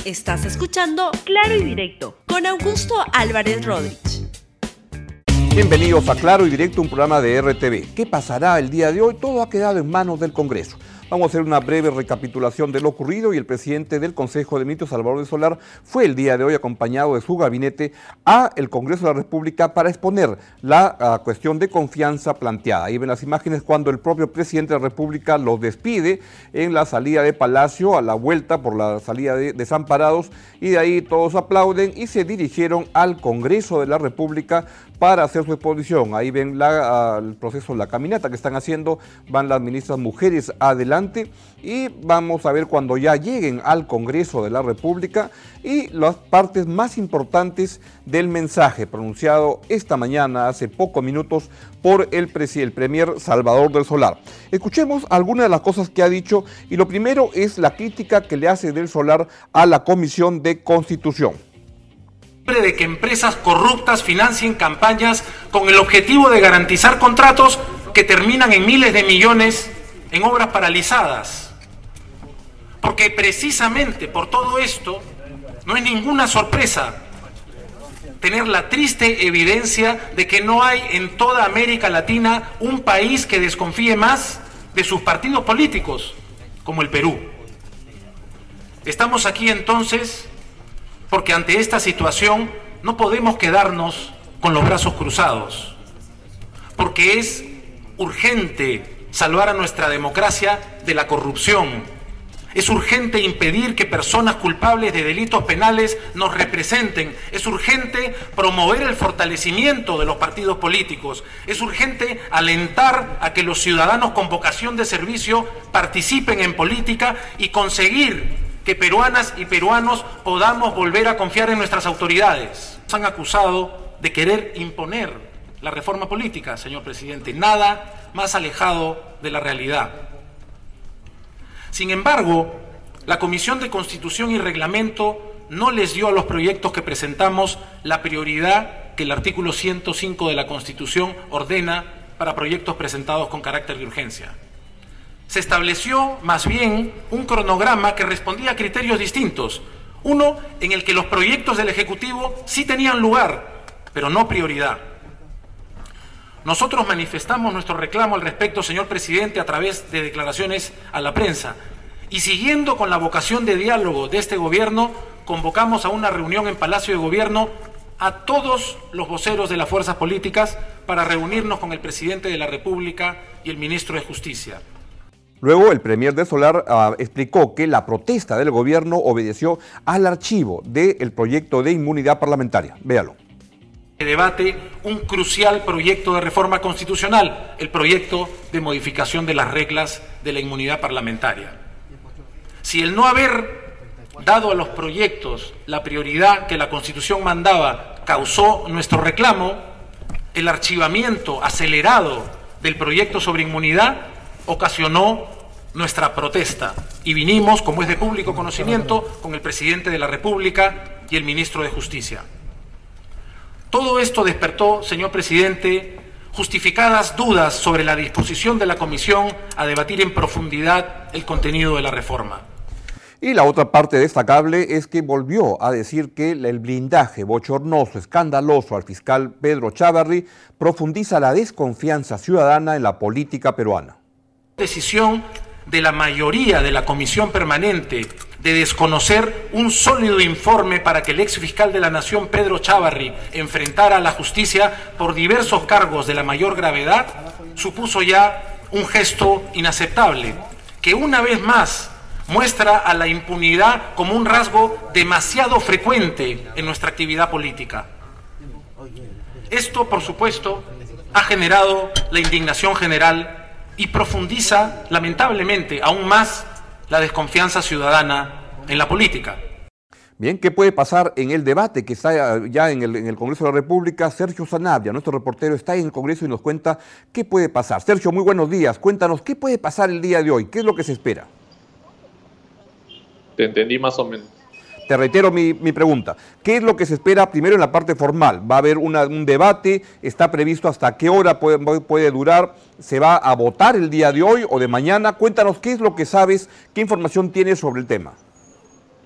Estás escuchando Claro y Directo con Augusto Álvarez Rodríguez. Bienvenidos a Claro y Directo, un programa de RTV. ¿Qué pasará el día de hoy? Todo ha quedado en manos del Congreso. Vamos a hacer una breve recapitulación de lo ocurrido y el presidente del Consejo de Ministros, Salvador de Solá, fue el día de hoy acompañado de su gabinete a el Congreso de la República para exponer la cuestión de confianza planteada. Ahí ven las imágenes cuando el propio presidente de la República los despide en la salida de Palacio, a la vuelta por la salida de Desamparados, y de ahí todos aplauden y se dirigieron al Congreso de la República para hacer su exposición. Ahí ven el proceso, la caminata que están haciendo, van las ministras mujeres adelante y vamos a ver cuando ya lleguen al Congreso de la República y las partes más importantes del mensaje pronunciado esta mañana, hace pocos minutos, por el premier Salvador del Solá. Escuchemos algunas de las cosas que ha dicho y lo primero es la crítica que le hace del Solá a la Comisión de Constitución. De que empresas corruptas financien campañas con el objetivo de garantizar contratos que terminan en miles de millones en obras paralizadas. Porque precisamente por todo esto no es ninguna sorpresa tener la triste evidencia de que no hay en toda América Latina un país que desconfíe más de sus partidos políticos como el Perú. Estamos aquí entonces porque ante esta situación no podemos quedarnos con los brazos cruzados, porque es urgente salvar a nuestra democracia de la corrupción. Es urgente impedir que personas culpables de delitos penales nos representen. Es urgente promover el fortalecimiento de los partidos políticos. Es urgente alentar a que los ciudadanos con vocación de servicio participen en política y conseguir que peruanas y peruanos podamos volver a confiar en nuestras autoridades. Nos han acusado de querer imponer la reforma política, señor presidente, nada más alejado de la realidad. Sin embargo, la Comisión de Constitución y Reglamento no les dio a los proyectos que presentamos la prioridad que el artículo 105 de la Constitución ordena para proyectos presentados con carácter de urgencia. Se estableció más bien un cronograma que respondía a criterios distintos. Uno en el que los proyectos del Ejecutivo sí tenían lugar, pero no prioridad. Nosotros manifestamos nuestro reclamo al respecto, señor presidente, a través de declaraciones a la prensa. Y siguiendo con la vocación de diálogo de este gobierno, convocamos a una reunión en Palacio de Gobierno a todos los voceros de las fuerzas políticas para reunirnos con el presidente de la República y el ministro de Justicia. Luego, el premier de Solá explicó que la protesta del gobierno obedeció al archivo del proyecto de inmunidad parlamentaria. Véalo. Debate un crucial proyecto de reforma constitucional, el proyecto de modificación de las reglas de la inmunidad parlamentaria. Si el no haber dado a los proyectos la prioridad que la Constitución mandaba causó nuestro reclamo, el archivamiento acelerado del proyecto sobre inmunidad ocasionó nuestra protesta y vinimos, como es de público conocimiento, con el presidente de la República y el ministro de Justicia. Todo esto despertó, señor presidente, justificadas dudas sobre la disposición de la Comisión a debatir en profundidad el contenido de la reforma. Y la otra parte destacable es que volvió a decir que el blindaje bochornoso, escandaloso al fiscal Pedro Chávarri profundiza la desconfianza ciudadana en la política peruana. Decisión de la mayoría de la Comisión Permanente de desconocer un sólido informe para que el ex fiscal de la Nación, Pedro Chávarri, enfrentara a la justicia por diversos cargos de la mayor gravedad, supuso ya un gesto inaceptable, que una vez más muestra a la impunidad como un rasgo demasiado frecuente en nuestra actividad política. Esto, por supuesto, ha generado la indignación general y profundiza, lamentablemente, aún más la desconfianza ciudadana en la política. Bien, ¿qué puede pasar en el debate que está ya en el Congreso de la República? Sergio Sanabria, nuestro reportero, está en el Congreso y nos cuenta qué puede pasar. Sergio, muy buenos días. Cuéntanos, ¿qué puede pasar el día de hoy? ¿Qué es lo que se espera? Te entendí más o menos. Te reitero mi pregunta. ¿Qué es lo que se espera primero en la parte formal? ¿Va a haber un debate? ¿Está previsto hasta qué hora puede durar? ¿Se va a votar el día de hoy o de mañana? Cuéntanos qué es lo que sabes, qué información tienes sobre el tema.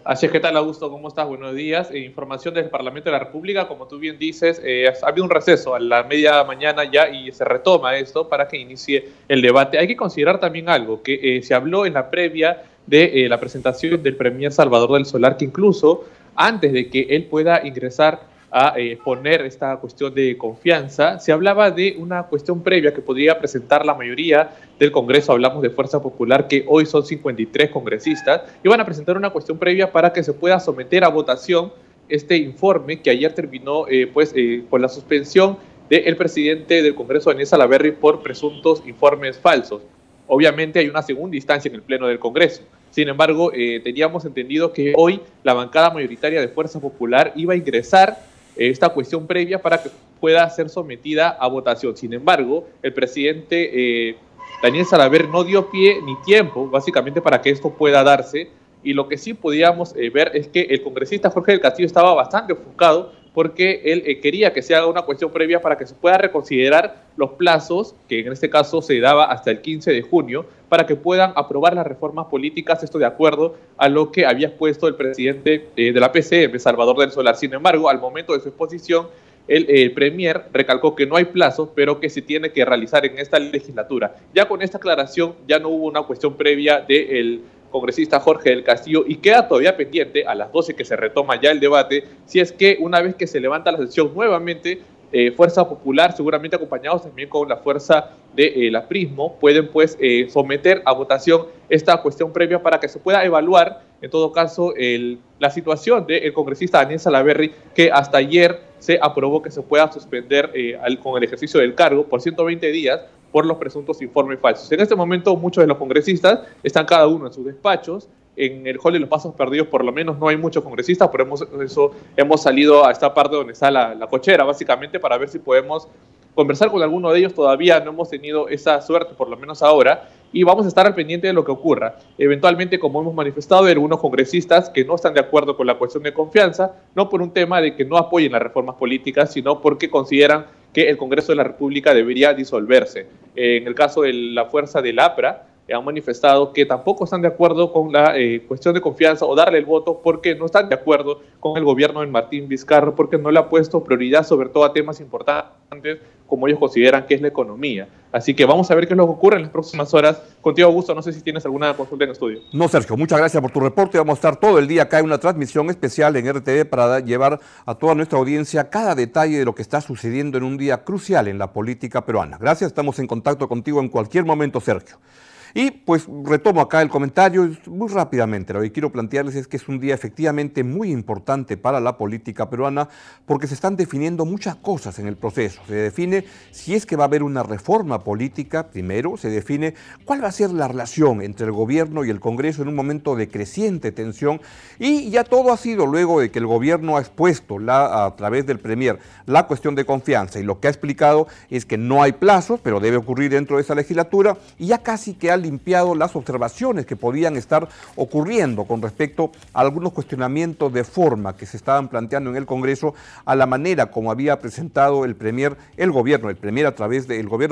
Así es, ¿qué tal, Augusto? ¿Cómo estás? Buenos días. Información del Parlamento de la República, como tú bien dices, ha habido un receso a la media mañana ya y se retoma esto para que inicie el debate. Hay que considerar también algo, que se habló en la previa de la presentación del Premier Salvador del Solar, que incluso antes de que él pueda ingresar a poner esta cuestión de confianza, se hablaba de una cuestión previa que podría presentar la mayoría del Congreso. Hablamos de Fuerza Popular, que hoy son 53 congresistas, y van a presentar una cuestión previa para que se pueda someter a votación este informe que ayer terminó con la suspensión del presidente del Congreso, Daniel Salaverry, por presuntos informes falsos. Obviamente hay una segunda instancia en el Pleno del Congreso. Sin embargo, teníamos entendido que hoy la bancada mayoritaria de Fuerza Popular iba a ingresar esta cuestión previa para que pueda ser sometida a votación. Sin embargo, el presidente Daniel Salaverry no dio pie ni tiempo, básicamente, para que esto pueda darse, y lo que sí podíamos ver es que el congresista Jorge del Castillo estaba bastante ofuscado porque él quería que se haga una cuestión previa para que se pueda reconsiderar los plazos, que en este caso se daba hasta el 15 de junio, para que puedan aprobar las reformas políticas, esto de acuerdo a lo que había expuesto el presidente de la PCM, Salvador del Solar. Sin embargo, al momento de su exposición, el Premier recalcó que no hay plazos, pero que se tiene que realizar en esta legislatura. Ya con esta aclaración, ya no hubo una cuestión previa del congresista Jorge del Castillo, y queda todavía pendiente a las 12 que se retoma ya el debate, si es que una vez que se levanta la sesión nuevamente, Fuerza Popular, seguramente acompañados también con la fuerza de la Prismo, pueden someter a votación esta cuestión previa para que se pueda evaluar, en todo caso, la situación del congresista Daniel Salaverry, que hasta ayer se aprobó que se pueda suspender con el ejercicio del cargo por 120 días por los presuntos informes falsos. En este momento, muchos de los congresistas están cada uno en sus despachos. En el hall de los Pasos Perdidos, por lo menos, no hay muchos congresistas, por eso hemos salido a esta parte donde está la cochera, básicamente, para ver si podemos conversar con alguno de ellos. Todavía no hemos tenido esa suerte, por lo menos ahora, y vamos a estar al pendiente de lo que ocurra. Eventualmente, como hemos manifestado, hay algunos congresistas que no están de acuerdo con la cuestión de confianza, no por un tema de que no apoyen las reformas políticas, sino porque consideran que el Congreso de la República debería disolverse. En el caso de la fuerza del APRA, han manifestado que tampoco están de acuerdo con la cuestión de confianza o darle el voto, porque no están de acuerdo con el gobierno de Martín Vizcarra, porque no le ha puesto prioridad sobre todo a temas importantes como ellos consideran que es la economía. Así que vamos a ver qué es lo que ocurre en las próximas horas. Contigo, Augusto, no sé si tienes alguna consulta en estudio. No, Sergio, muchas gracias por tu reporte. Vamos a estar todo el día acá en una transmisión especial en RTV para llevar a toda nuestra audiencia cada detalle de lo que está sucediendo en un día crucial en la política peruana. Gracias, estamos en contacto contigo en cualquier momento, Sergio. Y pues retomo acá el comentario muy rápidamente. Lo que quiero plantearles es que es un día efectivamente muy importante para la política peruana porque se están definiendo muchas cosas en el proceso. Se define si es que va a haber una reforma política, primero, se define cuál va a ser la relación entre el gobierno y el Congreso en un momento de creciente tensión, y ya todo ha sido luego de que el gobierno ha expuesto a través del Premier la cuestión de confianza, y lo que ha explicado es que no hay plazos, pero debe ocurrir dentro de esa legislatura, y ya casi que ha limpiado las observaciones que podían estar ocurriendo con respecto a algunos cuestionamientos de forma que se estaban planteando en el Congreso a la manera como había presentado el Premier, el gobierno a través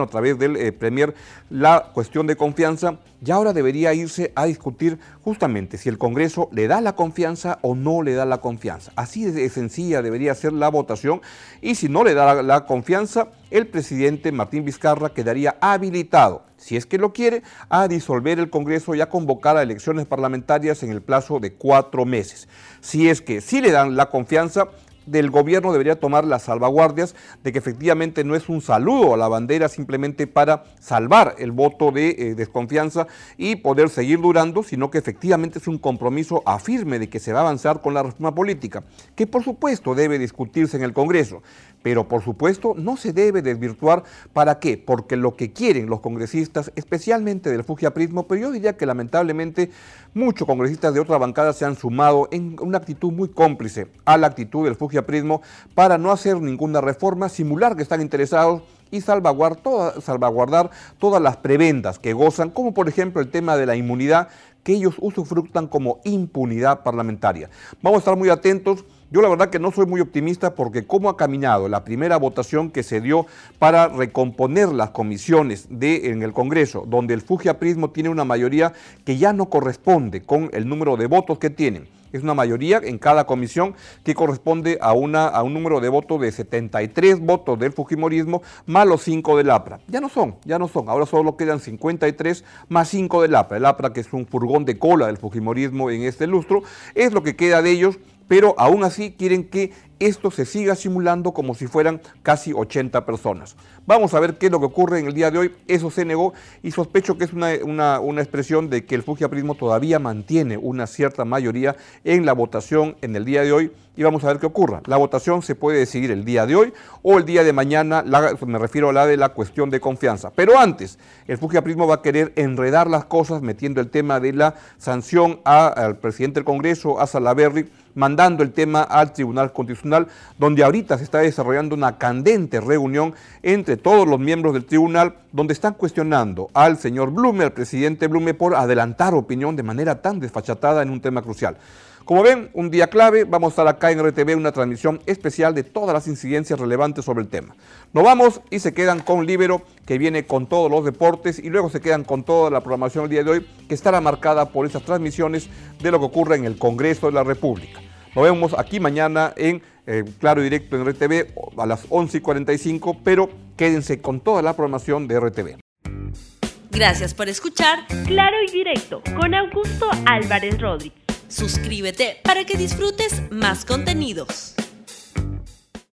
del Premier la cuestión de confianza. Ya ahora debería irse a discutir justamente si el Congreso le da la confianza o no le da la confianza. Así de sencilla debería ser la votación, y si no le da la confianza, el presidente Martín Vizcarra quedaría habilitado, si es que lo quiere, a disolver el Congreso y a convocar a elecciones parlamentarias en el plazo de 4 meses. Si es que sí le dan la confianza, del gobierno debería tomar las salvaguardias de que efectivamente no es un saludo a la bandera simplemente para salvar el voto de desconfianza y poder seguir durando, sino que efectivamente es un compromiso firme de que se va a avanzar con la reforma política, que por supuesto debe discutirse en el Congreso, pero por supuesto no se debe desvirtuar. ¿Para qué? Porque lo que quieren los congresistas, especialmente del fujiaprismo, pero yo diría que lamentablemente muchos congresistas de otra bancada se han sumado en una actitud muy cómplice a la actitud del fujiaprismo para no hacer ninguna reforma, simular que están interesados y salvaguardar todas las prebendas que gozan, como por ejemplo el tema de la inmunidad, que ellos usufructan como impunidad parlamentaria. Vamos a estar muy atentos. Yo la verdad que no soy muy optimista porque cómo ha caminado la primera votación que se dio para recomponer las comisiones en el Congreso, donde el fujiaprismo tiene una mayoría que ya no corresponde con el número de votos que tienen. Es una mayoría en cada comisión que corresponde a un número de votos de 73 votos del fujimorismo más los 5 del APRA. Ya no son. Ahora solo quedan 53 más 5 del APRA. El APRA, que es un furgón de cola del fujimorismo en este lustro, es lo que queda de ellos, pero aún así quieren que esto se siga simulando como si fueran casi 80 personas. Vamos a ver qué es lo que ocurre en el día de hoy. Eso se negó y sospecho que es una expresión de que el fujiaprismo todavía mantiene una cierta mayoría en la votación en el día de hoy, y vamos a ver qué ocurra. La votación se puede decidir el día de hoy o el día de mañana, me refiero a la de la cuestión de confianza. Pero antes, el fujiaprismo va a querer enredar las cosas metiendo el tema de la sanción al presidente del Congreso, a Salaverry, mandando el tema al Tribunal Constitucional, donde ahorita se está desarrollando una candente reunión entre todos los miembros del tribunal, donde están cuestionando al señor Blume, al presidente Blume, por adelantar opinión de manera tan desfachatada en un tema crucial. Como ven, un día clave. Vamos a estar acá en RTV, una transmisión especial de todas las incidencias relevantes sobre el tema. Nos vamos y se quedan con Libero, que viene con todos los deportes, y luego se quedan con toda la programación del día de hoy, que estará marcada por esas transmisiones de lo que ocurre en el Congreso de la República. Nos vemos aquí mañana en Claro y Directo en RTV a las 11:45, pero quédense con toda la programación de RTV. Gracias por escuchar Claro y Directo con Augusto Álvarez Rodríguez. Suscríbete para que disfrutes más contenidos.